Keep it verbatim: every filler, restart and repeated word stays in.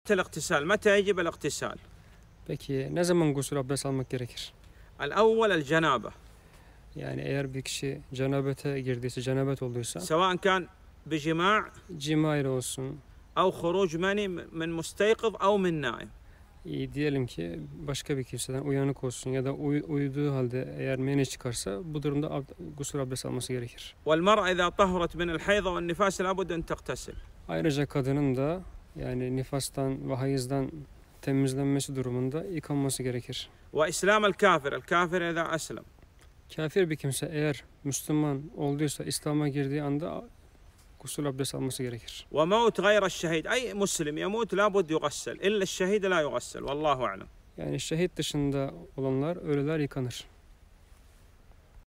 وقت الاغتسال متى يجب الاغتسال؟ Peki ne zaman gusül abdest almak gerekir? الأول الجنابة Yani eğer bir kişi cenabete girdiyse, cenabet olduysa, سواء كان بجماع cima ile olsun, أو خروج مني من مستيقظ أو من نائم. iyi diyelim ki başka bir kimseden uyanık olsun ya da uy- uyuduğu halde eğer meni çıkarsa bu durumda ab- gusül abdest alması gerekir. والمرأة إذا طهرت من الحيض والنفاس لابد أن تغتسل. Ayrıca kadının da yani nifastan ve hayızdan temizlenmesi durumunda yıkanması gerekir. وإسلام الكافر الكافر إذا أسلم Kafir bir kimse eğer Müslüman olduysa İslam'a girdiği anda gusül abdest alması gerekir. وموت غير الشهيد أي مسلم يموت لابد يغسل إلا الشهيد لا يغسل والله أعلم. Yani şehit dışında olanlar ölüler yıkanır.